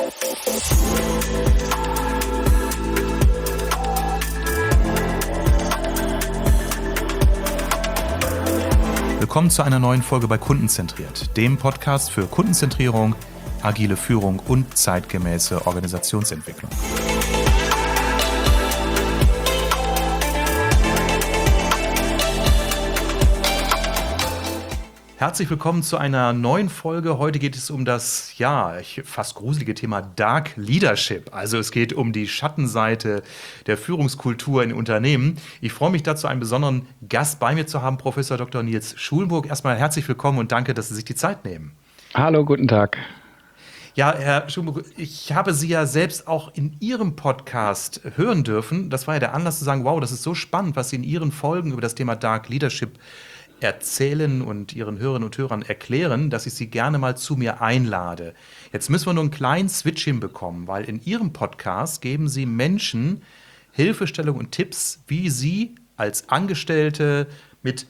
Willkommen zu einer neuen Folge bei Kundenzentriert, dem Podcast für Kundenzentrierung, agile Führung und zeitgemäße Organisationsentwicklung. Herzlich willkommen zu einer neuen Folge. Heute geht es um das, fast gruselige Thema Dark Leadership. Also es geht um die Schattenseite der Führungskultur in Unternehmen. Ich freue mich dazu, einen besonderen Gast bei mir zu haben, Professor Dr. Nils Schulenburg. Erstmal herzlich willkommen und danke, dass Sie sich die Zeit nehmen. Hallo, guten Tag. Ja, Herr Schulenburg, ich habe Sie ja selbst auch in Ihrem Podcast hören dürfen. Das war ja der Anlass zu sagen, wow, das ist so spannend, was Sie in Ihren Folgen über das Thema Dark Leadership erzählen und Ihren Hörerinnen und Hörern erklären, dass ich Sie gerne mal zu mir einlade. Jetzt müssen wir nur einen kleinen Switch hinbekommen, weil in Ihrem Podcast geben Sie Menschen Hilfestellung und Tipps, wie sie als Angestellte mit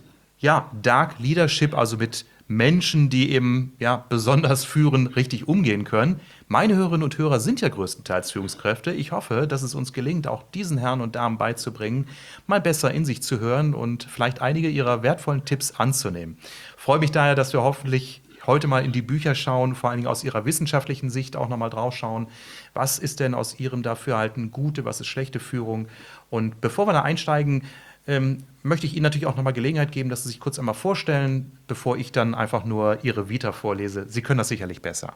Dark Leadership, also mit Menschen, die eben besonders führen, richtig umgehen können. Meine Hörerinnen und Hörer sind ja größtenteils Führungskräfte. Ich hoffe, dass es uns gelingt, auch diesen Herren und Damen beizubringen, mal besser in sich zu hören und vielleicht einige ihrer wertvollen Tipps anzunehmen. Ich freue mich daher, dass wir hoffentlich heute mal in die Bücher schauen, vor allen Dingen aus Ihrer wissenschaftlichen Sicht auch nochmal drauf schauen. Was ist denn aus Ihrem Dafürhalten gute, was ist schlechte Führung? Und bevor wir da einsteigen, möchte ich Ihnen natürlich auch nochmal Gelegenheit geben, dass Sie sich kurz einmal vorstellen, bevor ich dann einfach nur Ihre Vita vorlese. Sie können das sicherlich besser.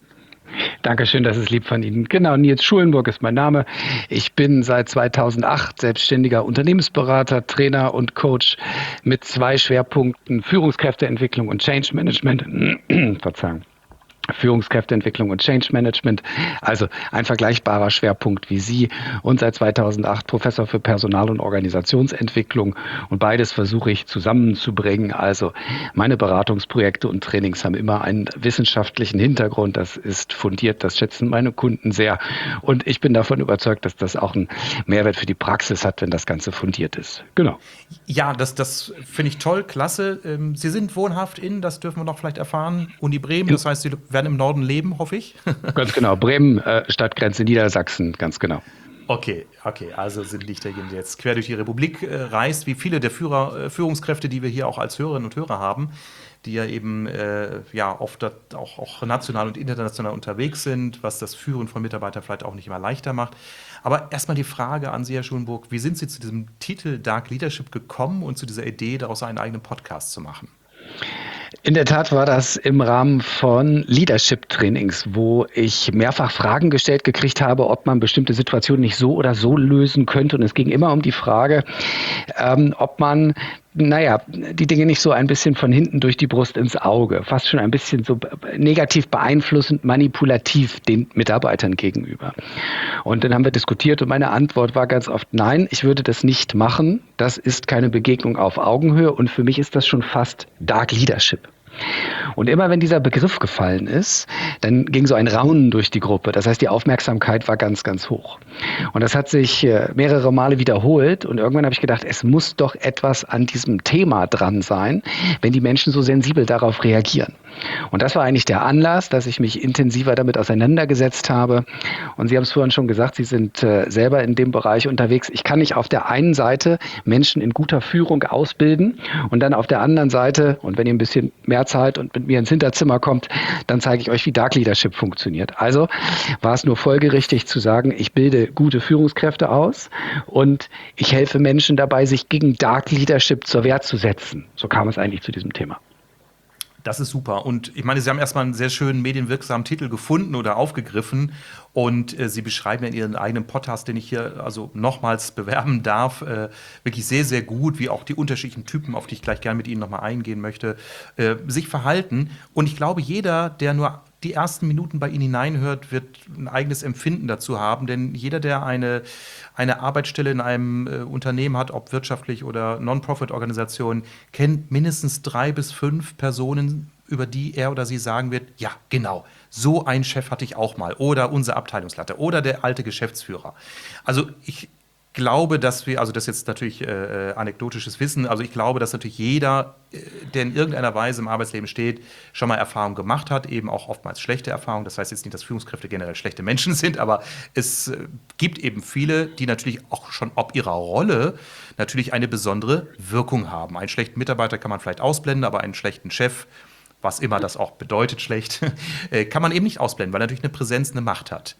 Dankeschön, das ist lieb von Ihnen. Genau, Nils Schulenburg ist mein Name. Ich bin seit 2008 selbstständiger Unternehmensberater, Trainer und Coach mit 2 Schwerpunkten: Führungskräfteentwicklung und Change Management. Verzeihung. Führungskräfteentwicklung und Change Management, also ein vergleichbarer Schwerpunkt wie Sie, und seit 2008 Professor für Personal- und Organisationsentwicklung, und beides versuche ich zusammenzubringen. Also meine Beratungsprojekte und Trainings haben immer einen wissenschaftlichen Hintergrund, das ist fundiert, das schätzen meine Kunden sehr, und ich bin davon überzeugt, dass das auch einen Mehrwert für die Praxis hat, wenn das Ganze fundiert ist. Genau. Ja, das finde ich toll, klasse. Sie sind wohnhaft das dürfen wir noch vielleicht erfahren, Uni Bremen, das heißt, Sie werden im Norden leben, hoffe ich. Ganz genau, Bremen, Stadtgrenze Niedersachsen, ganz genau. Okay, also sind nicht derjenige, der jetzt quer durch die Republik reist, wie viele der Führungskräfte, die wir hier auch als Hörerinnen und Hörer haben, die ja eben oft auch national und international unterwegs sind, was das Führen von Mitarbeitern vielleicht auch nicht immer leichter macht. Aber erstmal die Frage an Sie, Herr Schulenburg, wie sind Sie zu diesem Titel Dark Leadership gekommen und zu dieser Idee, daraus einen eigenen Podcast zu machen? In der Tat war das im Rahmen von Leadership-Trainings, wo ich mehrfach Fragen gestellt gekriegt habe, ob man bestimmte Situationen nicht so oder so lösen könnte. Und es ging immer um die Frage, ob man die Dinge nicht so ein bisschen von hinten durch die Brust ins Auge, fast schon ein bisschen so negativ beeinflussend, manipulativ den Mitarbeitern gegenüber. Und dann haben wir diskutiert und meine Antwort war ganz oft: Nein, ich würde das nicht machen. Das ist keine Begegnung auf Augenhöhe, und für mich ist das schon fast Dark Leadership. Und immer wenn dieser Begriff gefallen ist, dann ging so ein Raunen durch die Gruppe. Das heißt, die Aufmerksamkeit war ganz, ganz hoch. Und das hat sich mehrere Male wiederholt. Und irgendwann habe ich gedacht, es muss doch etwas an diesem Thema dran sein, wenn die Menschen so sensibel darauf reagieren. Und das war eigentlich der Anlass, dass ich mich intensiver damit auseinandergesetzt habe. Und Sie haben es vorhin schon gesagt, Sie sind selber in dem Bereich unterwegs. Ich kann nicht auf der einen Seite Menschen in guter Führung ausbilden und dann auf der anderen Seite, und wenn ihr ein bisschen mehr Zeit und mit mir ins Hinterzimmer kommt, dann zeige ich euch, wie Dark Leadership funktioniert. Also war es nur folgerichtig zu sagen, ich bilde gute Führungskräfte aus und ich helfe Menschen dabei, sich gegen Dark Leadership zur Wehr zu setzen. So kam es eigentlich zu diesem Thema. Das ist super. Und ich meine, Sie haben erstmal einen sehr schönen medienwirksamen Titel gefunden oder aufgegriffen. Und Sie beschreiben in Ihren eigenen Podcast, den ich hier also nochmals bewerben darf, wirklich sehr, sehr gut, wie auch die unterschiedlichen Typen, auf die ich gleich gerne mit Ihnen nochmal eingehen möchte, sich verhalten. Und ich glaube, jeder, der nur die ersten Minuten bei Ihnen hineinhört, wird ein eigenes Empfinden dazu haben. Denn jeder, der eine Arbeitsstelle in einem Unternehmen hat, ob wirtschaftlich oder Non-Profit-Organisation, kennt mindestens 3 bis 5 Personen, über die er oder sie sagen wird, ja, genau, so einen Chef hatte ich auch mal. Oder unser Abteilungsleiter oder der alte Geschäftsführer. Also ich glaube, dass wir, also das ist jetzt natürlich anekdotisches Wissen, also ich glaube, dass natürlich jeder, der in irgendeiner Weise im Arbeitsleben steht, schon mal Erfahrungen gemacht hat, eben auch oftmals schlechte Erfahrungen. Das heißt jetzt nicht, dass Führungskräfte generell schlechte Menschen sind, aber es gibt eben viele, die natürlich auch schon ob ihrer Rolle natürlich eine besondere Wirkung haben. Einen schlechten Mitarbeiter kann man vielleicht ausblenden, aber einen schlechten Chef, was immer das auch bedeutet, schlecht, kann man eben nicht ausblenden, weil er natürlich eine Präsenz, eine Macht hat.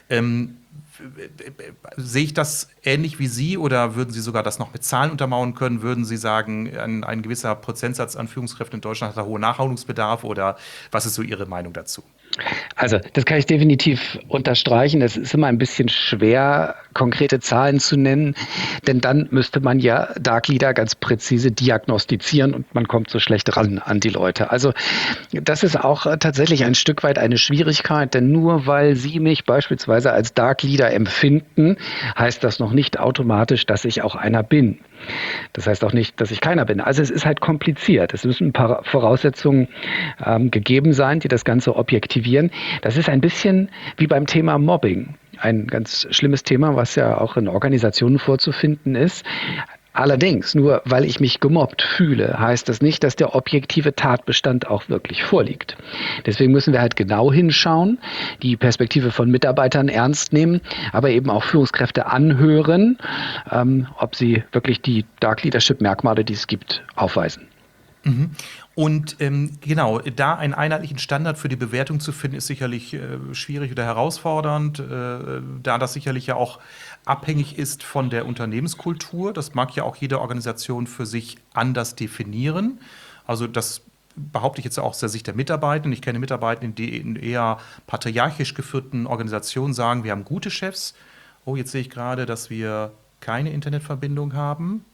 Sehe ich das ähnlich wie Sie oder würden Sie sogar das noch mit Zahlen untermauern können? Würden Sie sagen, ein gewisser Prozentsatz an Führungskräften in Deutschland hat da hohen Nachholungsbedarf oder was ist so Ihre Meinung dazu? Also, das kann ich definitiv unterstreichen. Es ist immer ein bisschen schwer, konkrete Zahlen zu nennen, denn dann müsste man ja Dark Leader ganz präzise diagnostizieren und man kommt so schlecht ran an die Leute. Also, das ist auch tatsächlich ein Stück weit eine Schwierigkeit, denn nur weil Sie mich beispielsweise als Dark Leader empfinden, heißt das noch nicht automatisch, dass ich auch einer bin. Das heißt auch nicht, dass ich keiner bin. Also es ist halt kompliziert. Es müssen ein paar Voraussetzungen gegeben sein, die das Ganze objektivieren. Das ist ein bisschen wie beim Thema Mobbing. Ein ganz schlimmes Thema, was ja auch in Organisationen vorzufinden ist. Allerdings, nur weil ich mich gemobbt fühle, heißt das nicht, dass der objektive Tatbestand auch wirklich vorliegt. Deswegen müssen wir halt genau hinschauen, die Perspektive von Mitarbeitern ernst nehmen, aber eben auch Führungskräfte anhören, ob sie wirklich die Dark Leadership-Merkmale, die es gibt, aufweisen. Und genau, da einen einheitlichen Standard für die Bewertung zu finden, ist sicherlich schwierig oder herausfordernd, da das sicherlich ja auch abhängig ist von der Unternehmenskultur. Das mag ja auch jede Organisation für sich anders definieren. Also das behaupte ich jetzt auch aus der Sicht der Mitarbeiter. Ich kenne Mitarbeiter, die in eher patriarchisch geführten Organisationen sagen, wir haben gute Chefs. Oh, jetzt sehe ich gerade, dass wir keine Internetverbindung haben.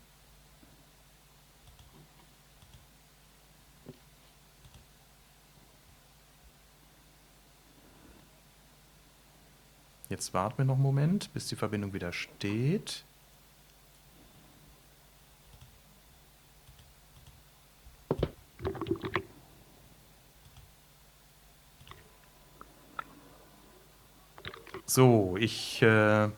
Jetzt warten wir noch einen Moment, bis die Verbindung wieder steht. So, ich höre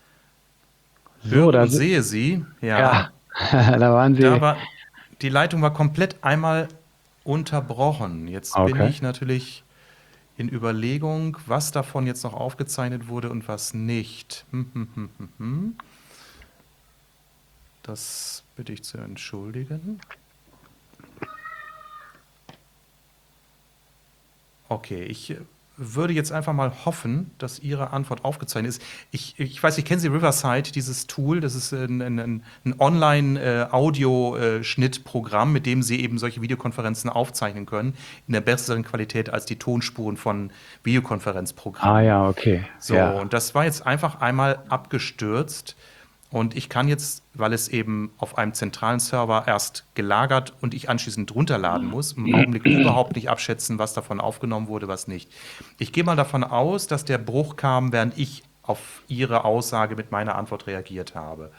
und sehe Sie. Ja, da waren Sie. Die Leitung war komplett einmal unterbrochen. Jetzt bin ich natürlich in Überlegung, was davon jetzt noch aufgezeichnet wurde und was nicht. Das bitte ich zu entschuldigen. Okay, ich würde jetzt einfach mal hoffen, dass Ihre Antwort aufgezeichnet ist. Ich weiß nicht, kennen Sie Riverside, dieses Tool? Das ist ein Online-Audioschnittprogramm, mit dem Sie eben solche Videokonferenzen aufzeichnen können, in der besseren Qualität als die Tonspuren von Videokonferenzprogrammen. Ah ja, okay. So, ja. Und das war jetzt einfach einmal abgestürzt. Und ich kann jetzt, weil es eben auf einem zentralen Server erst gelagert und ich anschließend runterladen muss, im Augenblick überhaupt nicht abschätzen, was davon aufgenommen wurde, was nicht. Ich gehe mal davon aus, dass der Bruch kam, während ich auf Ihre Aussage mit meiner Antwort reagiert habe.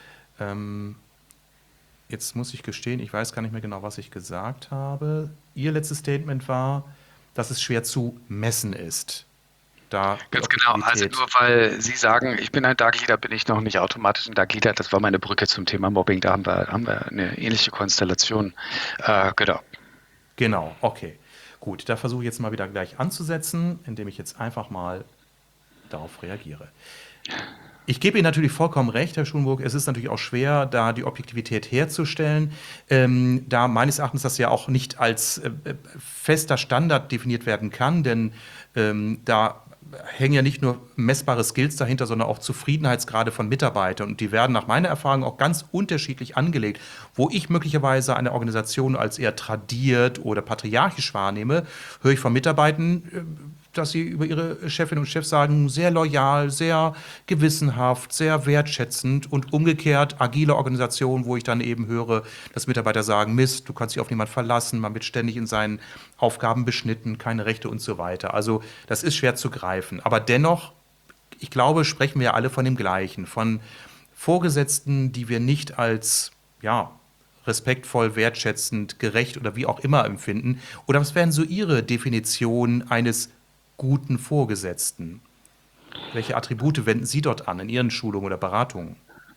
Jetzt muss ich gestehen, ich weiß gar nicht mehr genau, was ich gesagt habe. Ihr letztes Statement war, dass es schwer zu messen ist. Ganz genau, also nur weil Sie sagen, ich bin ein Dark Leader, bin ich noch nicht automatisch ein Dark Leader. Das war meine Brücke zum Thema Mobbing, da haben wir eine ähnliche Konstellation. Genau, okay. Gut, da versuche ich jetzt mal wieder gleich anzusetzen, indem ich jetzt einfach mal darauf reagiere. Ich gebe Ihnen natürlich vollkommen recht, Herr Schulenburg, es ist natürlich auch schwer, da die Objektivität herzustellen, da meines Erachtens das ja auch nicht als fester Standard definiert werden kann, denn da hängen ja nicht nur messbare Skills dahinter, sondern auch Zufriedenheitsgrade von Mitarbeitern. Und die werden nach meiner Erfahrung auch ganz unterschiedlich angelegt. Wo ich möglicherweise eine Organisation als eher tradiert oder patriarchisch wahrnehme, höre ich von Mitarbeitern, dass sie über ihre Chefinnen und Chefs sagen, sehr loyal, sehr gewissenhaft, sehr wertschätzend und umgekehrt agile Organisationen, wo ich dann eben höre, dass Mitarbeiter sagen, Mist, du kannst dich auf niemanden verlassen, man wird ständig in seinen Aufgaben beschnitten, keine Rechte und so weiter. Also das ist schwer zu greifen. Aber dennoch, ich glaube, sprechen wir alle von dem Gleichen, von Vorgesetzten, die wir nicht als, ja, respektvoll, wertschätzend, gerecht oder wie auch immer empfinden. Oder was wären so Ihre Definition eines guten Vorgesetzten? Welche Attribute wenden Sie dort an in Ihren Schulungen oder Beratungen?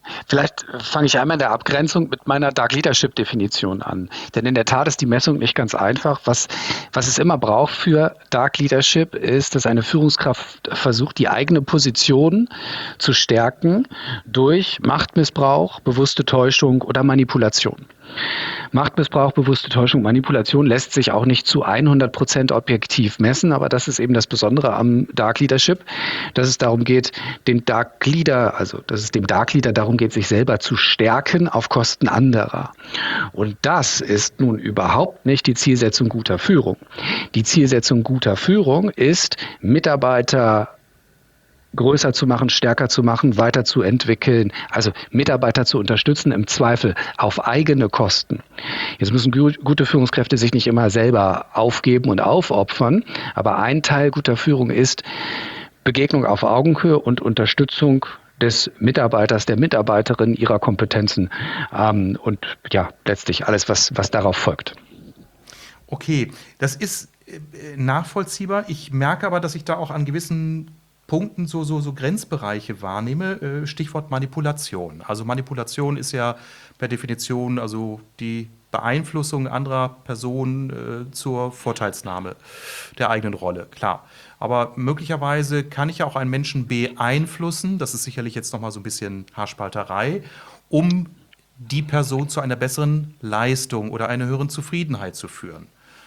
Vielleicht fange ich einmal in der Abgrenzung mit meiner Dark Leadership Definition an. Denn in der Tat ist die Messung nicht ganz einfach. Was es immer braucht für Dark Leadership ist, dass eine Führungskraft versucht, die eigene Position zu stärken durch Machtmissbrauch, bewusste Täuschung oder Manipulation. Machtmissbrauch, bewusste Täuschung, Manipulation lässt sich auch nicht zu 100% objektiv messen, aber das ist eben das Besondere am Dark Leadership, dass es darum geht, dass es dem Dark Leader darum geht, sich selber zu stärken auf Kosten anderer. Und das ist nun überhaupt nicht die Zielsetzung guter Führung. Die Zielsetzung guter Führung ist, Mitarbeiter größer zu machen, stärker zu machen, weiterzuentwickeln, also Mitarbeiter zu unterstützen, im Zweifel auf eigene Kosten. Jetzt müssen gute Führungskräfte sich nicht immer selber aufgeben und aufopfern, aber ein Teil guter Führung ist Begegnung auf Augenhöhe und Unterstützung des Mitarbeiters, der Mitarbeiterin, ihrer Kompetenzen und ja, letztlich alles, was darauf folgt. Okay, das ist nachvollziehbar. Ich merke aber, dass ich da auch an gewissen Punkten so Grenzbereiche wahrnehme. Stichwort Manipulation. Also Manipulation ist ja per Definition also die Beeinflussung anderer Personen zur Vorteilsnahme der eigenen Rolle, klar. Aber möglicherweise kann ich ja auch einen Menschen beeinflussen, das ist sicherlich jetzt nochmal so ein bisschen Haarspalterei, um die Person zu einer besseren Leistung oder einer höheren Zufriedenheit zu führen.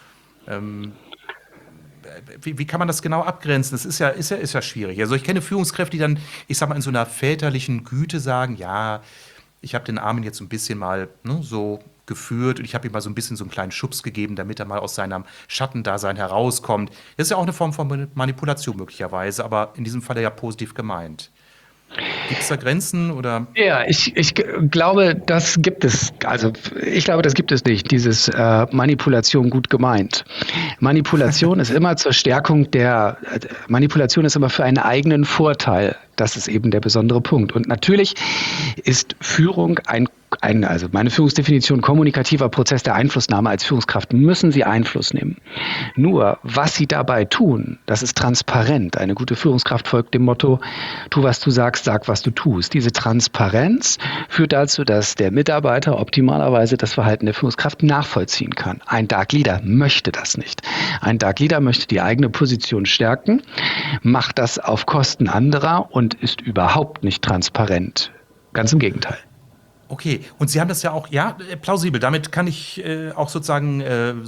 Wie kann man das genau abgrenzen? Das ist ja schwierig. Also ich kenne Führungskräfte, die dann, ich sag mal, in so einer väterlichen Güte sagen, ja, ich habe den Armen jetzt ein bisschen mal so geführt und ich habe ihm mal so ein bisschen so einen kleinen Schubs gegeben, damit er mal aus seinem Schattendasein herauskommt. Das ist ja auch eine Form von Manipulation möglicherweise, aber in diesem Fall ja positiv gemeint. Gibt es da Grenzen oder? Ja, ich glaube, das gibt es. Also ich glaube, das gibt es nicht, dieses Manipulation gut gemeint. Manipulation ist immer zur Stärkung Manipulation ist immer für einen eigenen Vorteil. Das ist eben der besondere Punkt. Und natürlich ist Führung also meine Führungsdefinition, kommunikativer Prozess der Einflussnahme. Als Führungskraft müssen Sie Einfluss nehmen. Nur, was Sie dabei tun, das ist transparent. Eine gute Führungskraft folgt dem Motto, tu, was du sagst, sag, was du tust. Diese Transparenz führt dazu, dass der Mitarbeiter optimalerweise das Verhalten der Führungskraft nachvollziehen kann. Ein Dark Leader möchte das nicht. Ein Dark Leader möchte die eigene Position stärken, macht das auf Kosten anderer und ist überhaupt nicht transparent. Ganz im Gegenteil. Okay, und Sie haben das ja auch, ja, plausibel. Damit kann ich auch sozusagen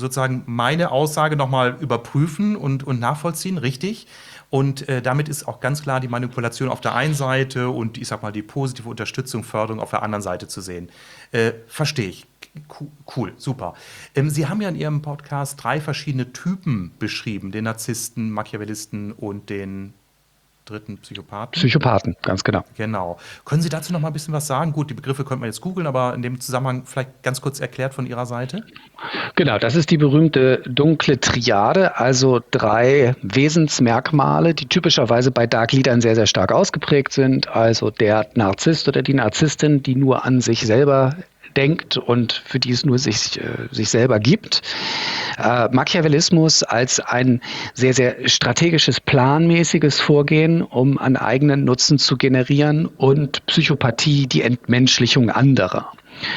meine Aussage nochmal überprüfen und nachvollziehen, richtig. Und damit ist auch ganz klar die Manipulation auf der einen Seite und ich sag mal die positive Unterstützung, Förderung auf der anderen Seite zu sehen. Verstehe ich. Cool, super. Sie haben ja in Ihrem Podcast 3 verschiedene Typen beschrieben: den Narzissten, Machiavellisten und den dritten Psychopathen. Psychopathen, ganz genau. Genau. Können Sie dazu noch mal ein bisschen was sagen? Gut, die Begriffe könnte man jetzt googeln, aber in dem Zusammenhang vielleicht ganz kurz erklärt von Ihrer Seite. Genau, das ist die berühmte dunkle Triade, also 3 Wesensmerkmale, die typischerweise bei Dark Leadern sehr, sehr stark ausgeprägt sind. Also der Narzisst oder die Narzisstin, die nur an sich selber denkt und für die es nur sich selber gibt. Machiavellismus als ein sehr, sehr strategisches, planmäßiges Vorgehen, um einen eigenen Nutzen zu generieren, und Psychopathie, die Entmenschlichung anderer.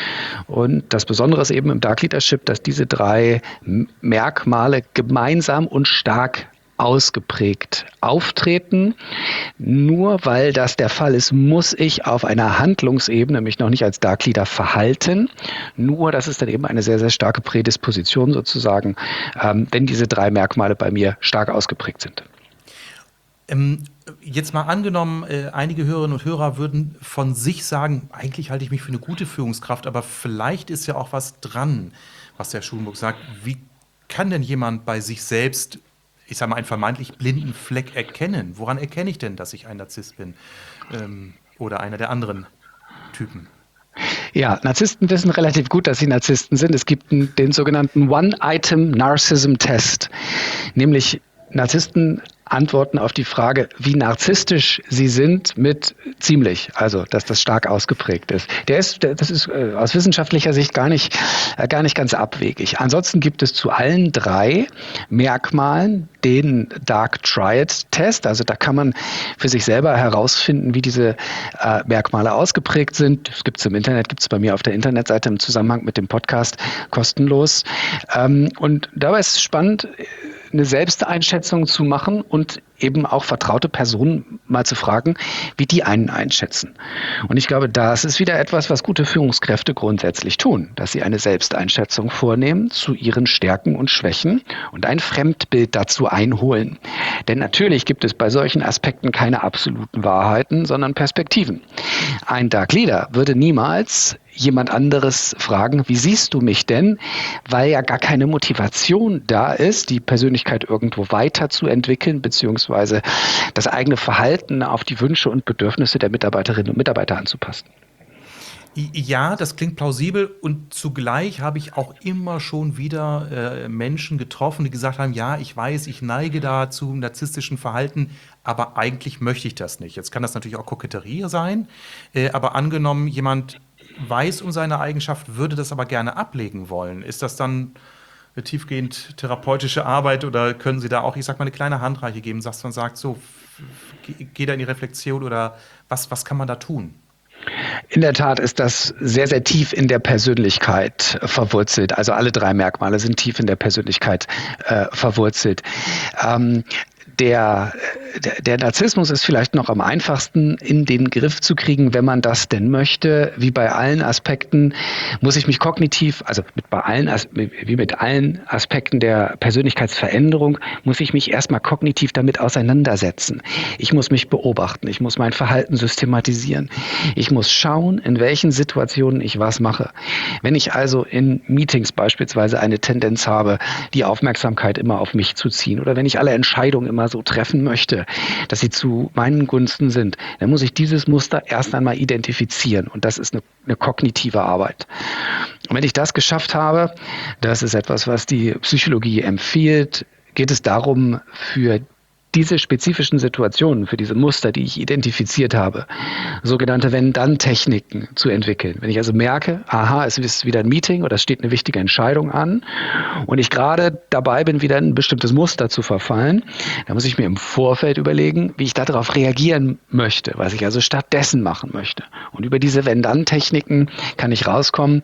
Und das Besondere ist eben im Dark Leadership, dass diese 3 Merkmale gemeinsam und stark ausgeprägt auftreten. Nur weil das der Fall ist, muss ich auf einer Handlungsebene mich noch nicht als Dark Leader verhalten. Nur das ist dann eben eine sehr, sehr starke Prädisposition sozusagen, wenn diese 3 Merkmale bei mir stark ausgeprägt sind. Jetzt mal angenommen, einige Hörerinnen und Hörer würden von sich sagen, eigentlich halte ich mich für eine gute Führungskraft, aber vielleicht ist ja auch was dran, was der Schulenburg sagt. Wie kann denn jemand bei sich selbst, ich sage mal, einen vermeintlich blinden Fleck erkennen? Woran erkenne ich denn, dass ich ein Narzisst bin? Oder einer der anderen Typen? Ja, Narzissten wissen relativ gut, dass sie Narzissten sind. Es gibt den sogenannten One-Item-Narcissism-Test. Nämlich Narzissten antworten auf die Frage, wie narzisstisch sie sind, mit ziemlich, also dass das stark ausgeprägt ist. Das ist aus wissenschaftlicher Sicht gar nicht ganz abwegig. Ansonsten gibt es zu allen 3 Merkmalen den Dark Triad-Test. Also da kann man für sich selber herausfinden, wie diese Merkmale ausgeprägt sind. Das gibt es im Internet, gibt es bei mir auf der Internetseite im Zusammenhang mit dem Podcast kostenlos. Und dabei ist es spannend, eine Selbsteinschätzung zu machen und eben auch vertraute Personen mal zu fragen, wie die einen einschätzen. Und ich glaube, das ist wieder etwas, was gute Führungskräfte grundsätzlich tun, dass sie eine Selbsteinschätzung vornehmen zu ihren Stärken und Schwächen und ein Fremdbild dazu einholen. Denn natürlich gibt es bei solchen Aspekten keine absoluten Wahrheiten, sondern Perspektiven. Ein Dark Leader würde niemals jemand anderes fragen, wie siehst du mich denn? Weil ja gar keine Motivation da ist, die Persönlichkeit irgendwo weiterzuentwickeln, beziehungsweise das eigene Verhalten auf die Wünsche und Bedürfnisse der Mitarbeiterinnen und Mitarbeiter anzupassen. Ja, das klingt plausibel und zugleich habe ich auch immer schon wieder Menschen getroffen, die gesagt haben, ja, ich weiß, ich neige da zu narzisstischen Verhalten, aber eigentlich möchte ich das nicht. Jetzt kann das natürlich auch Koketterie sein, aber angenommen, jemand weiß um seine Eigenschaft, würde das aber gerne ablegen wollen. Ist das dann eine tiefgehend therapeutische Arbeit oder können Sie da auch, ich sag mal, eine kleine Handreiche geben, dass man sagt, so, geh da in die Reflexion oder was kann man da tun? In der Tat ist das sehr, sehr tief in der Persönlichkeit verwurzelt. Also alle 3 Merkmale sind tief in der Persönlichkeit verwurzelt. Der Narzissmus ist vielleicht noch am einfachsten in den Griff zu kriegen, wenn man das denn möchte. Wie bei allen Aspekten muss ich mich kognitiv, also wie mit allen Aspekten der Persönlichkeitsveränderung, muss ich mich erstmal kognitiv damit auseinandersetzen. Ich muss mich beobachten, ich muss mein Verhalten systematisieren. Ich muss schauen, in welchen Situationen ich was mache. Wenn ich also in Meetings beispielsweise eine Tendenz habe, die Aufmerksamkeit immer auf mich zu ziehen oder wenn ich alle Entscheidungen immer so treffen möchte, dass sie zu meinen Gunsten sind, dann muss ich dieses Muster erst einmal identifizieren. Und das ist eine kognitive Arbeit. Und wenn ich das geschafft habe, das ist etwas, was die Psychologie empfiehlt, geht es darum, für diese spezifischen Situationen, für diese Muster, die ich identifiziert habe, sogenannte Wenn-Dann-Techniken zu entwickeln. Wenn ich also merke, aha, es ist wieder ein Meeting oder es steht eine wichtige Entscheidung an und ich gerade dabei bin, wieder in ein bestimmtes Muster zu verfallen, dann muss ich mir im Vorfeld überlegen, wie ich darauf reagieren möchte, was ich also stattdessen machen möchte. Und über diese Wenn-Dann-Techniken kann ich rauskommen,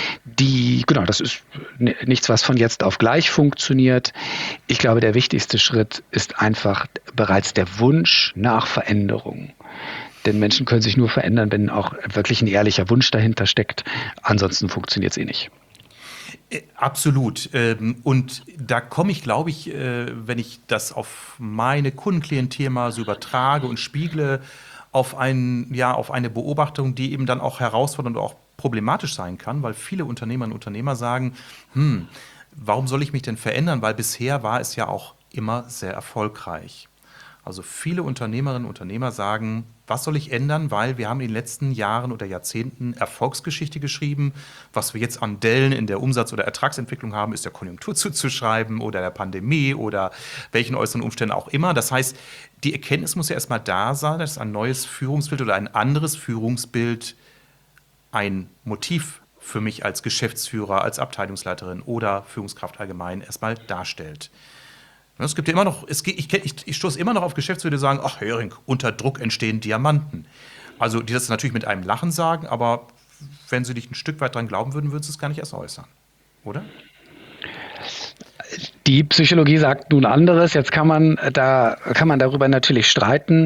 das ist nichts, was von jetzt auf gleich funktioniert. Ich glaube, der wichtigste Schritt ist einfach bereits der Wunsch nach Veränderung. Denn Menschen können sich nur verändern, wenn auch wirklich ein ehrlicher Wunsch dahinter steckt. Ansonsten funktioniert es nicht. Absolut. Und da komme ich, glaube ich, wenn ich das auf meine Kundenklientel mal so übertrage und spiegle, auf eine Beobachtung, die eben dann auch herausfordernd und auch problematisch sein kann, weil viele Unternehmerinnen und Unternehmer sagen, warum soll ich mich denn verändern? Weil bisher war es ja auch immer sehr erfolgreich. Also viele Unternehmerinnen und Unternehmer sagen, was soll ich ändern, weil wir haben in den letzten Jahren oder Jahrzehnten Erfolgsgeschichte geschrieben. Was wir jetzt an Dellen in der Umsatz- oder Ertragsentwicklung haben, ist der Konjunktur zuzuschreiben oder der Pandemie oder welchen äußeren Umständen auch immer. Das heißt, die Erkenntnis muss ja erstmal da sein, dass ein neues Führungsbild oder ein anderes Führungsbild ein Motiv für mich als Geschäftsführer, als Abteilungsleiterin oder Führungskraft allgemein erstmal darstellt. Es gibt ja immer noch, ich stoße immer noch auf Geschäftsführer, die sagen, ach Hering, unter Druck entstehen Diamanten. Also die das natürlich mit einem Lachen sagen, aber wenn sie nicht ein Stück weit dran glauben würden, würden sie es gar nicht erst äußern, oder? Die Psychologie sagt nun anderes. Jetzt kann man darüber natürlich streiten.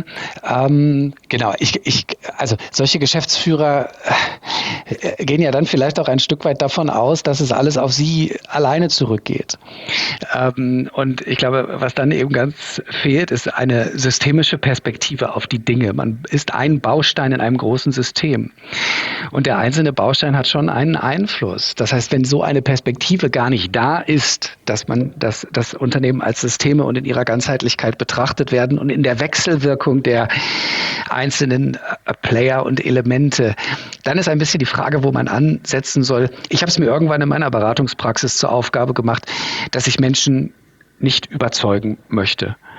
Also solche Geschäftsführer gehen ja dann vielleicht auch ein Stück weit davon aus, dass es alles auf sie alleine zurückgeht. Und ich glaube, was dann eben ganz fehlt, ist eine systemische Perspektive auf die Dinge. Man ist ein Baustein in einem großen System. Und der einzelne Baustein hat schon einen Einfluss. Das heißt, wenn so eine Perspektive gar nicht da ist, dass das Unternehmen als Systeme und in ihrer Ganzheitlichkeit betrachtet werden und in der Wechselwirkung der einzelnen Player und Elemente, dann ist ein bisschen die Frage, wo man ansetzen soll. Ich habe es mir irgendwann in meiner Beratungspraxis zur Aufgabe gemacht, dass ich Menschen nicht überzeugen möchte.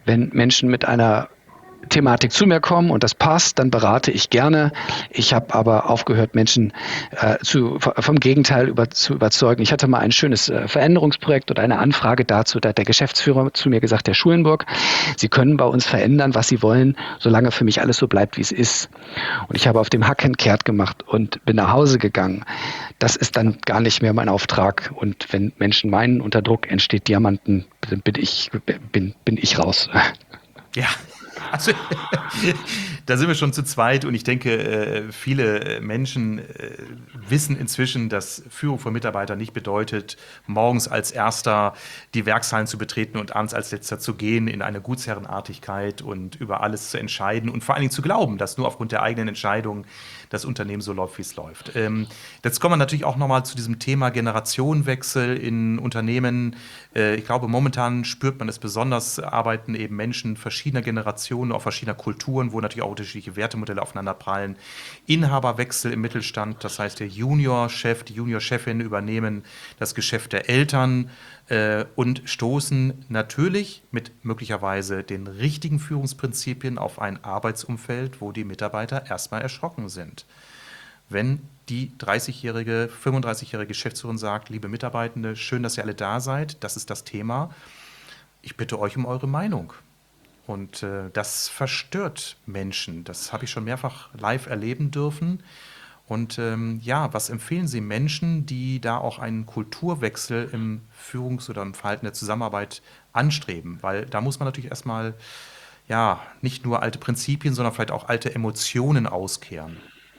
Wenn Menschen mit einer Thematik zu mir kommen und das passt, dann berate ich gerne. Ich habe aber aufgehört, Menschen vom Gegenteil zu überzeugen. Ich hatte mal ein schönes Veränderungsprojekt oder eine Anfrage dazu. Da hat der Geschäftsführer zu mir gesagt, Herr Schulenburg, Sie können bei uns verändern, was Sie wollen, solange für mich alles so bleibt, wie es ist. Und ich habe auf dem Hacken kehrt gemacht und bin nach Hause gegangen. Das ist dann gar nicht mehr mein Auftrag. Und wenn Menschen meinen, unter Druck entsteht Diamanten, dann bin ich raus. Ja, also da sind wir schon zu zweit und ich denke, viele Menschen wissen inzwischen, dass Führung von Mitarbeitern nicht bedeutet, morgens als Erster die Werkshallen zu betreten und abends als Letzter zu gehen in eine Gutsherrenartigkeit und über alles zu entscheiden und vor allen Dingen zu glauben, dass nur aufgrund der eigenen Entscheidung das Unternehmen so läuft, wie es läuft. Jetzt kommen wir natürlich auch nochmal zu diesem Thema Generationenwechsel in Unternehmen. Ich glaube, momentan spürt man es besonders, arbeiten eben Menschen verschiedener Generationen, auch verschiedener Kulturen, wo natürlich auch unterschiedliche Wertemodelle aufeinanderprallen. Inhaberwechsel im Mittelstand, das heißt, der Juniorchef, die Juniorchefin übernehmen das Geschäft der Eltern und stoßen natürlich mit möglicherweise den richtigen Führungsprinzipien auf ein Arbeitsumfeld, wo die Mitarbeiter erstmal erschrocken sind. Wenn die 30-jährige, 35-jährige Geschäftsführerin sagt, liebe Mitarbeitende, schön, dass ihr alle da seid, das ist das Thema, ich bitte euch um eure Meinung. Und das verstört Menschen, das habe ich schon mehrfach live erleben dürfen. Und was empfehlen Sie Menschen, die da auch einen Kulturwechsel im Führungs- oder im Verhalten der Zusammenarbeit anstreben? Weil da muss man natürlich erstmal nicht nur alte Prinzipien, sondern vielleicht auch alte Emotionen auskehren.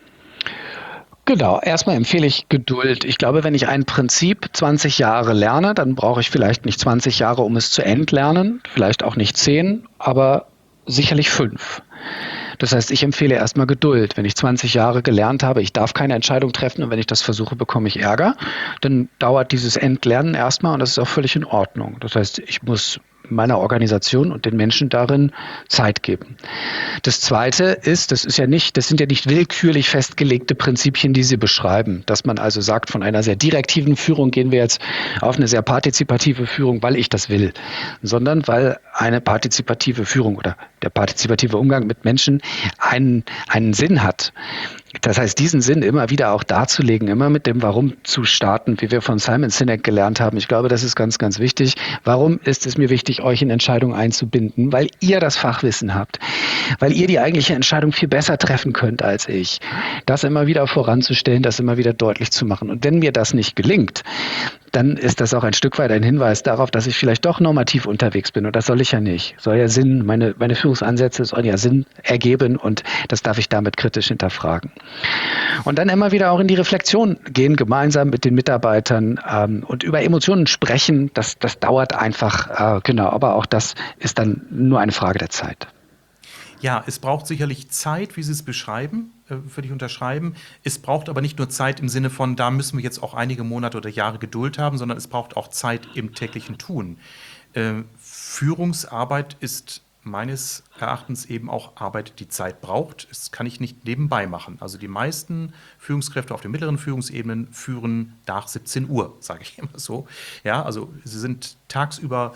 Genau, erstmal empfehle ich Geduld. Ich glaube, wenn ich ein Prinzip 20 Jahre lerne, dann brauche ich vielleicht nicht 20 Jahre, um es zu entlernen, vielleicht auch nicht 10, aber sicherlich 5. Das heißt, ich empfehle erstmal Geduld. Wenn ich 20 Jahre gelernt habe, ich darf keine Entscheidung treffen und wenn ich das versuche, bekomme ich Ärger, dann dauert dieses Entlernen erstmal und das ist auch völlig in Ordnung. Das heißt, ich muss meiner Organisation und den Menschen darin Zeit geben. Das Zweite ist, das sind ja nicht willkürlich festgelegte Prinzipien, die Sie beschreiben, dass man also sagt, von einer sehr direktiven Führung gehen wir jetzt auf eine sehr partizipative Führung, weil ich das will, sondern weil eine partizipative Führung oder der partizipative Umgang mit Menschen einen Sinn hat. Das heißt, diesen Sinn immer wieder auch darzulegen, immer mit dem Warum zu starten, wie wir von Simon Sinek gelernt haben. Ich glaube, das ist ganz, ganz wichtig. Warum ist es mir wichtig, euch in Entscheidungen einzubinden? Weil ihr das Fachwissen habt, weil ihr die eigentliche Entscheidung viel besser treffen könnt als ich. Das immer wieder voranzustellen, das immer wieder deutlich zu machen. Und wenn mir das nicht gelingt, dann ist das auch ein Stück weit ein Hinweis darauf, dass ich vielleicht doch normativ unterwegs bin. Und das soll ich ja nicht. Soll ja Sinn, meine Führungsansätze sollen ja Sinn ergeben und das darf ich damit kritisch hinterfragen. Und dann immer wieder auch in die Reflexion gehen, gemeinsam mit den Mitarbeitern und über Emotionen sprechen. Das dauert einfach, aber auch das ist dann nur eine Frage der Zeit. Ja, es braucht sicherlich Zeit, wie Sie es beschreiben, würde ich unterschreiben. Es braucht aber nicht nur Zeit im Sinne von, da müssen wir jetzt auch einige Monate oder Jahre Geduld haben, sondern es braucht auch Zeit im täglichen Tun. Führungsarbeit ist meines Erachtens eben auch Arbeit, die Zeit braucht. Das kann ich nicht nebenbei machen. Also die meisten Führungskräfte auf den mittleren Führungsebenen führen nach 17 Uhr, sage ich immer so. Ja, also sie sind tagsüber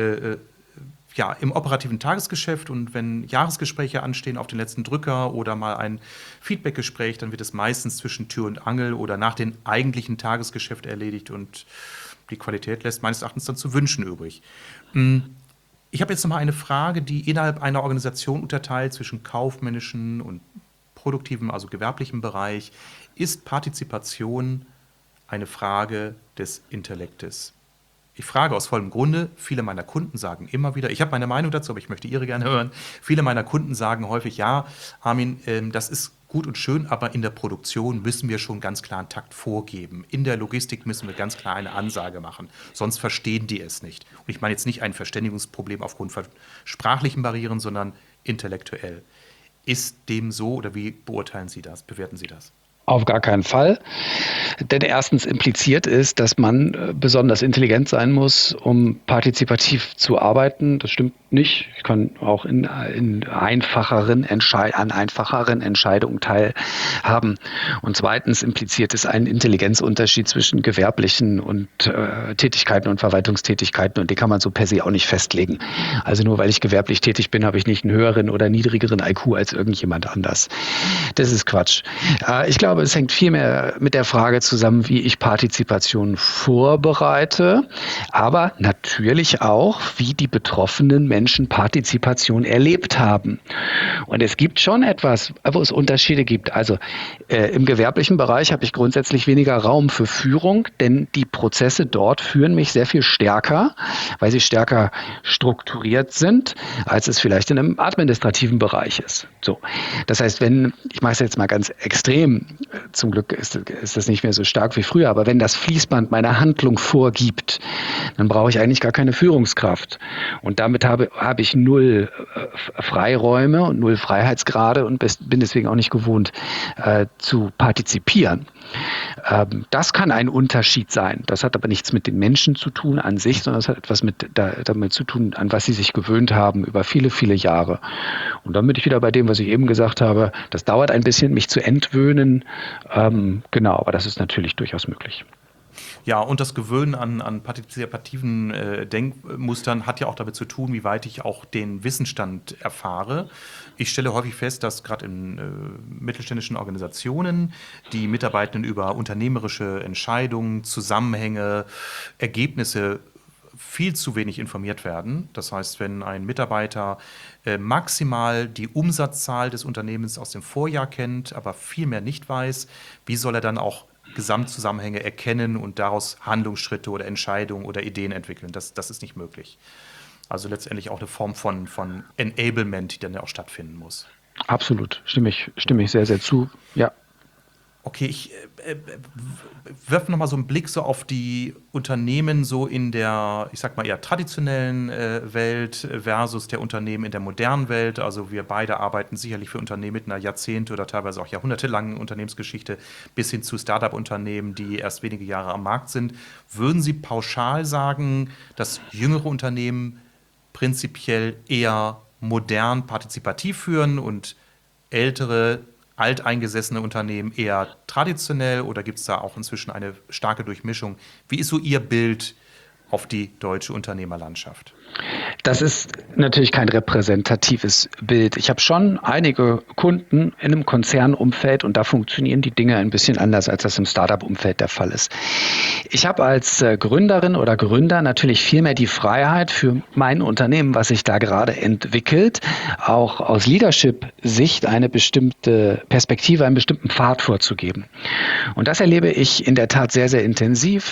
im operativen Tagesgeschäft und wenn Jahresgespräche anstehen auf den letzten Drücker oder mal ein Feedbackgespräch, dann wird es meistens zwischen Tür und Angel oder nach dem eigentlichen Tagesgeschäft erledigt und die Qualität lässt meines Erachtens dann zu wünschen übrig. Ich habe jetzt noch mal eine Frage, die innerhalb einer Organisation unterteilt zwischen kaufmännischen und produktivem, also gewerblichem Bereich. Ist Partizipation eine Frage des Intellektes? Ich frage aus vollem Grunde, viele meiner Kunden sagen immer wieder, ich habe meine Meinung dazu, aber ich möchte Ihre gerne hören, viele meiner Kunden sagen häufig, ja, Armin, das ist gut und schön, aber in der Produktion müssen wir schon ganz klar einen Takt vorgeben. In der Logistik müssen wir ganz klar eine Ansage machen, sonst verstehen die es nicht. Und ich meine jetzt nicht ein Verständigungsproblem aufgrund von sprachlichen Barrieren, sondern intellektuell. Ist dem so oder wie beurteilen Sie das, bewerten Sie das? Auf gar keinen Fall. Denn erstens impliziert ist, dass man besonders intelligent sein muss, um partizipativ zu arbeiten. Das stimmt nicht. Ich kann auch an einfacheren Entscheidungen teilhaben. Und zweitens impliziert es einen Intelligenzunterschied zwischen gewerblichen und Tätigkeiten und Verwaltungstätigkeiten. Und den kann man so per se auch nicht festlegen. Also nur weil ich gewerblich tätig bin, habe ich nicht einen höheren oder niedrigeren IQ als irgendjemand anders. Das ist Quatsch. Ich glaube, es hängt viel mehr mit der Frage zusammen, wie ich Partizipation vorbereite, aber natürlich auch, wie die betroffenen Menschen Partizipation erlebt haben. Und es gibt schon etwas, wo es Unterschiede gibt. Also im gewerblichen Bereich habe ich grundsätzlich weniger Raum für Führung, denn die Prozesse dort führen mich sehr viel stärker, weil sie stärker strukturiert sind, als es vielleicht in einem administrativen Bereich ist. So. Das heißt, ich mache es jetzt mal ganz extrem, zum Glück ist das nicht mehr so stark wie früher, aber wenn das Fließband meine Handlung vorgibt, dann brauche ich eigentlich gar keine Führungskraft. Und damit habe ich null Freiräume und null Freiheitsgrade und bin deswegen auch nicht gewohnt zu partizipieren. Das kann ein Unterschied sein. Das hat aber nichts mit den Menschen zu tun an sich, sondern es hat etwas damit zu tun, an was sie sich gewöhnt haben über viele, viele Jahre. Und dann bin ich wieder bei dem, was ich eben gesagt habe. Das dauert ein bisschen, mich zu entwöhnen. Genau, aber das ist natürlich durchaus möglich. Ja, und das Gewöhnen an partizipativen Denkmustern hat ja auch damit zu tun, wie weit ich auch den Wissensstand erfahre. Ich stelle häufig fest, dass gerade in mittelständischen Organisationen die Mitarbeitenden über unternehmerische Entscheidungen, Zusammenhänge, Ergebnisse viel zu wenig informiert werden. Das heißt, wenn ein Mitarbeiter maximal die Umsatzzahl des Unternehmens aus dem Vorjahr kennt, aber viel mehr nicht weiß, wie soll er dann auch Gesamtzusammenhänge erkennen und daraus Handlungsschritte oder Entscheidungen oder Ideen entwickeln? Das ist nicht möglich. Also letztendlich auch eine Form von Enablement, die dann ja auch stattfinden muss. Absolut, stimme ich sehr, sehr zu. Ja. Okay, ich werfe nochmal so einen Blick so auf die Unternehmen so in der, ich sag mal, eher traditionellen Welt versus der Unternehmen in der modernen Welt. Also wir beide arbeiten sicherlich für Unternehmen mit einer Jahrzehnte- oder teilweise auch jahrhundertelangen Unternehmensgeschichte bis hin zu Start-up-Unternehmen, die erst wenige Jahre am Markt sind. Würden Sie pauschal sagen, dass jüngere Unternehmen prinzipiell eher modern partizipativ führen und ältere alteingesessene Unternehmen eher traditionell, oder gibt es da auch inzwischen eine starke Durchmischung? Wie ist so Ihr Bild auf die deutsche Unternehmerlandschaft? Das ist natürlich kein repräsentatives Bild. Ich habe schon einige Kunden in einem Konzernumfeld und da funktionieren die Dinge ein bisschen anders, als das im Startup-Umfeld der Fall ist. Ich habe als Gründerin oder Gründer natürlich viel mehr die Freiheit für mein Unternehmen, was sich da gerade entwickelt, auch aus Leadership-Sicht eine bestimmte Perspektive, einen bestimmten Pfad vorzugeben. Und das erlebe ich in der Tat sehr, sehr intensiv,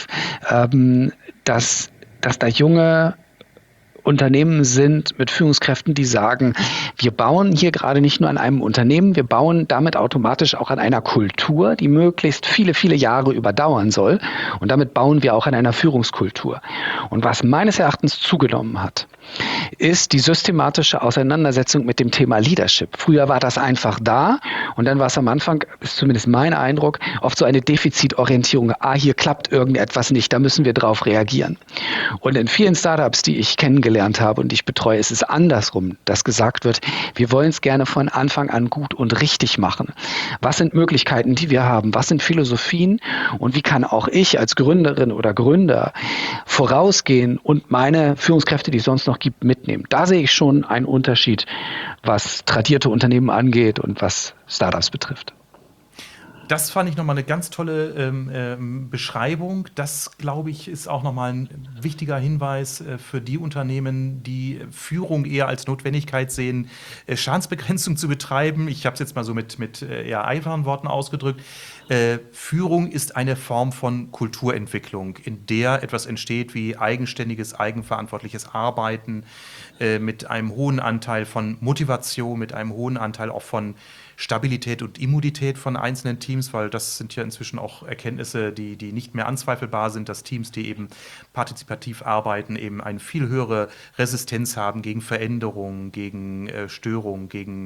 dass da junge Unternehmen sind mit Führungskräften, die sagen, wir bauen hier gerade nicht nur an einem Unternehmen, wir bauen damit automatisch auch an einer Kultur, die möglichst viele, viele Jahre überdauern soll. Und damit bauen wir auch an einer Führungskultur. Und was meines Erachtens zugenommen hat, ist die systematische Auseinandersetzung mit dem Thema Leadership. Früher war das einfach da und dann war es am Anfang, ist zumindest mein Eindruck, oft so eine Defizitorientierung. Hier klappt irgendetwas nicht, da müssen wir drauf reagieren. Und in vielen Startups, die ich kennengelernt habe und ich betreue, ist es andersrum, dass gesagt wird, wir wollen es gerne von Anfang an gut und richtig machen. Was sind Möglichkeiten, die wir haben? Was sind Philosophien? Und wie kann auch ich als Gründerin oder Gründer vorausgehen und meine Führungskräfte, die es sonst noch gibt, mitnehmen? Da sehe ich schon einen Unterschied, was tradierte Unternehmen angeht und was Startups betrifft. Das fand ich nochmal eine ganz tolle Beschreibung. Das, glaube ich, ist auch nochmal ein wichtiger Hinweis für die Unternehmen, die Führung eher als Notwendigkeit sehen, Schadensbegrenzung zu betreiben. Ich habe es jetzt mal so mit eher einfachen Worten ausgedrückt. Führung ist eine Form von Kulturentwicklung, in der etwas entsteht wie eigenständiges, eigenverantwortliches Arbeiten mit einem hohen Anteil von Motivation, mit einem hohen Anteil auch von Stabilität und Immunität von einzelnen Teams, weil das sind ja inzwischen auch Erkenntnisse, die nicht mehr anzweifelbar sind, dass Teams, die eben partizipativ arbeiten, eben eine viel höhere Resistenz haben gegen Veränderungen, gegen Störungen, gegen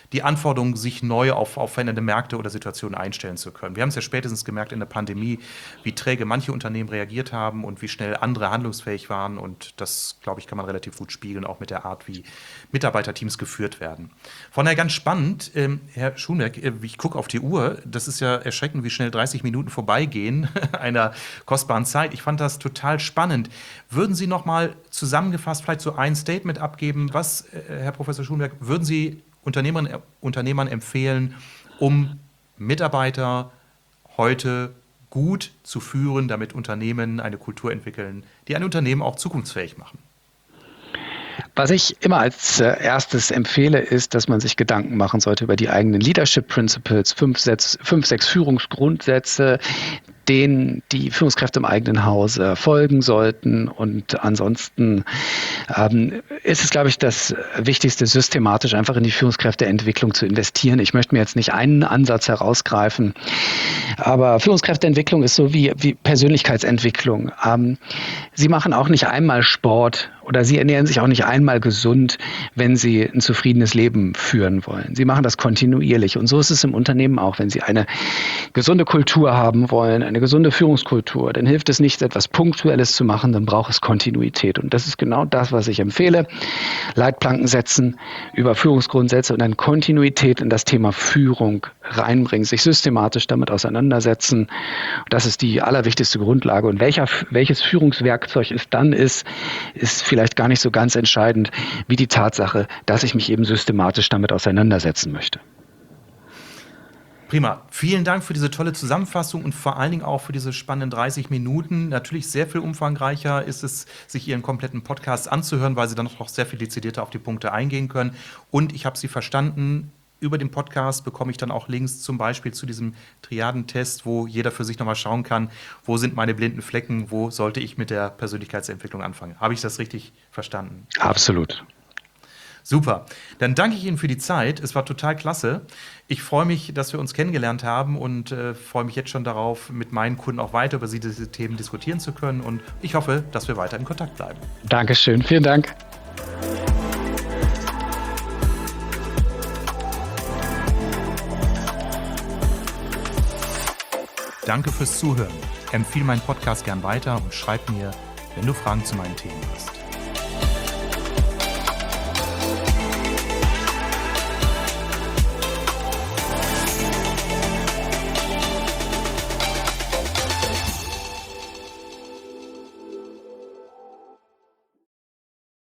die Anforderung, sich neu auf verändernde Märkte oder Situationen einstellen zu können. Wir haben es ja spätestens gemerkt in der Pandemie, wie träge manche Unternehmen reagiert haben und wie schnell andere handlungsfähig waren. Und das, glaube ich, kann man relativ gut spiegeln, auch mit der Art, wie Mitarbeiterteams geführt werden. Von daher ganz spannend, Herr Schulenberg, ich gucke auf die Uhr, das ist ja erschreckend, wie schnell 30 Minuten vorbeigehen einer kostbaren Zeit. Ich fand das total spannend. Würden Sie noch mal zusammengefasst vielleicht so ein Statement abgeben, was, Herr Professor Schulenberg, würden Sie Unternehmern empfehlen, um Mitarbeiter heute gut zu führen, damit Unternehmen eine Kultur entwickeln, die ein Unternehmen auch zukunftsfähig machen? Was ich immer als erstes empfehle, ist, dass man sich Gedanken machen sollte über die eigenen Leadership Principles, 5, 6 Führungsgrundsätze, denen die Führungskräfte im eigenen Hause folgen sollten. Und ansonsten ist es, glaube ich, das Wichtigste, systematisch einfach in die Führungskräfteentwicklung zu investieren. Ich möchte mir jetzt nicht einen Ansatz herausgreifen, aber Führungskräfteentwicklung ist so wie Persönlichkeitsentwicklung. Sie machen auch nicht einmal Sport oder Sie ernähren sich auch nicht einmal gesund, wenn Sie ein zufriedenes Leben führen wollen. Sie machen das kontinuierlich. Und so ist es im Unternehmen auch. Wenn Sie eine gesunde Kultur haben wollen, eine gesunde Führungskultur, dann hilft es nicht, etwas Punktuelles zu machen, dann braucht es Kontinuität. Und das ist genau das, was ich empfehle. Leitplanken setzen über Führungsgrundsätze und dann Kontinuität in das Thema Führung reinbringen, sich systematisch damit auseinandersetzen. Das ist die allerwichtigste Grundlage. Und welches Führungswerkzeug es dann ist vielleicht gar nicht so ganz entscheidend wie die Tatsache, dass ich mich eben systematisch damit auseinandersetzen möchte. Prima. Vielen Dank für diese tolle Zusammenfassung und vor allen Dingen auch für diese spannenden 30 Minuten. Natürlich sehr viel umfangreicher ist es, sich Ihren kompletten Podcast anzuhören, weil Sie dann noch sehr viel dezidierter auf die Punkte eingehen können. Und ich habe Sie verstanden, über den Podcast bekomme ich dann auch Links zum Beispiel zu diesem Triadentest, wo jeder für sich nochmal schauen kann, wo sind meine blinden Flecken, wo sollte ich mit der Persönlichkeitsentwicklung anfangen. Habe ich das richtig verstanden? Absolut. Super. Dann danke ich Ihnen für die Zeit. Es war total klasse. Ich freue mich, dass wir uns kennengelernt haben und freue mich jetzt schon darauf, mit meinen Kunden auch weiter über diese Themen diskutieren zu können. Und ich hoffe, dass wir weiter in Kontakt bleiben. Dankeschön. Vielen Dank. Danke fürs Zuhören. Empfehle meinen Podcast gern weiter und schreib mir, wenn du Fragen zu meinen Themen hast.